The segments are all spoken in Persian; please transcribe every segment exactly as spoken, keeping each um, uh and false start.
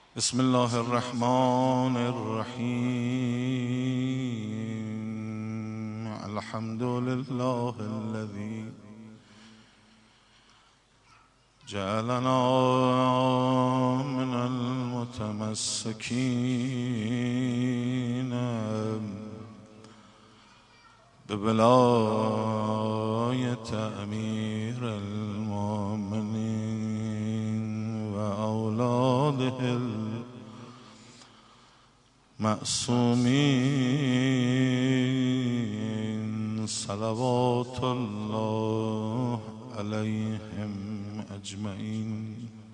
بسم الله الرحمن الرحيم. الحمد لله الذي جعلنا من المتمسكين بولاية أمير المؤمنين وأولاده المعصومين صلوات الله عليهم أجمعين.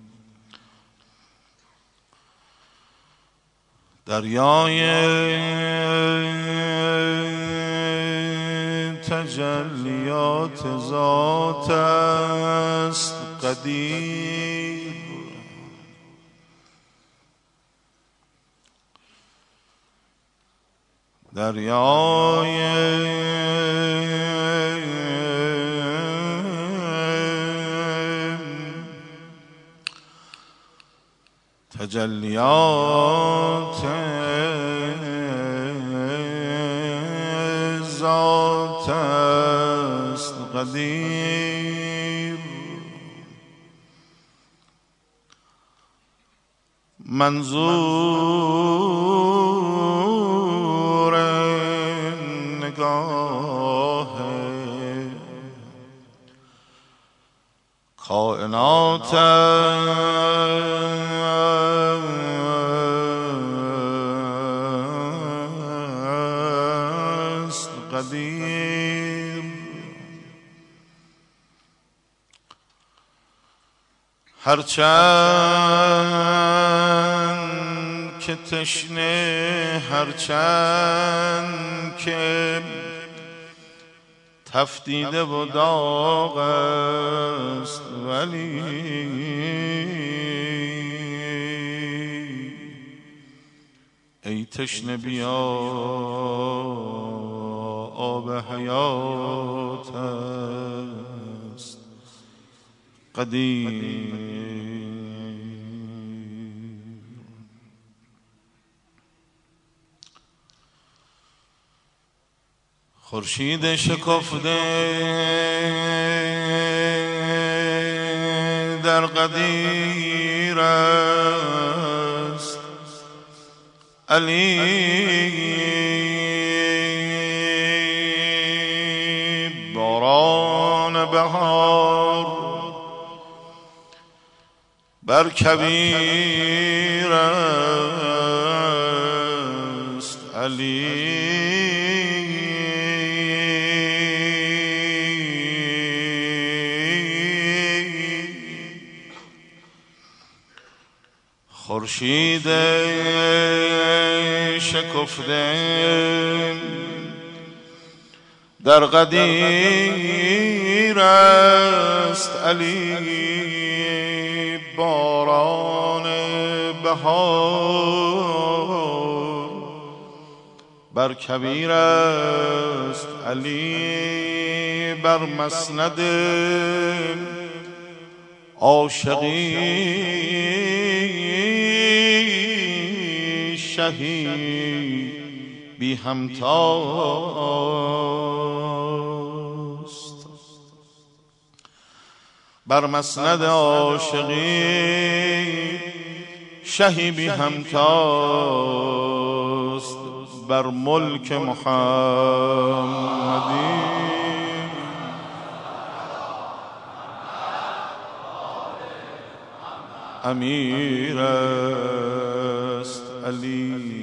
دریای تجلیات ذات است قدیر، دریای تجلیات ذات است قدیر، منظور نگاه کائنات است قدیر. هرچند که تشنه، هرچند که تفدیده و داغ است، ولی ای تشنه بیا آب حیات است قدیر. خورشید شکفته در قدیر است، علی باران بهار بر کبیر است، علی خورشید شکفته در قدیر است، علی باران بهار بر کبیر است، علی بر مسند عاشقی شهی بی همتاست، بر مسند عاشقی شهی بی همتاست، بر ملک محمدی امیر است، علی.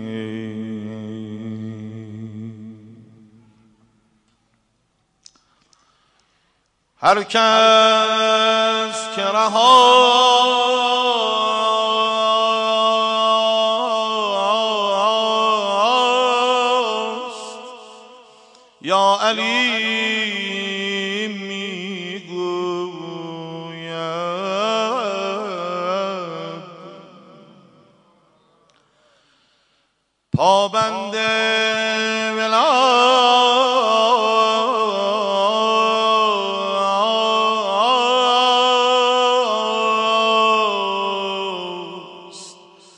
هر کس که رهاست یا علی میگوید، پابند ولاست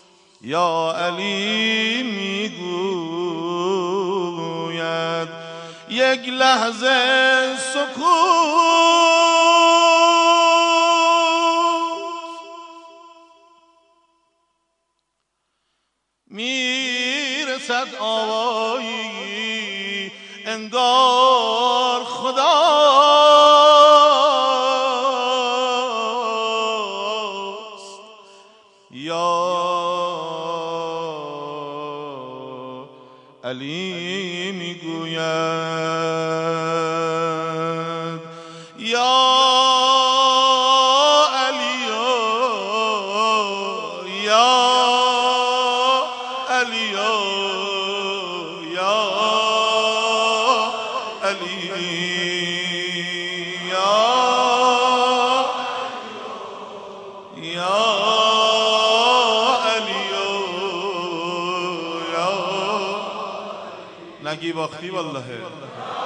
یا علی میگوید یک لحظه سکوت میرسد آوایی انگار خداست یا علی میگوید یا علی یا علی یا علی یا یا علی یا نگی باختی والله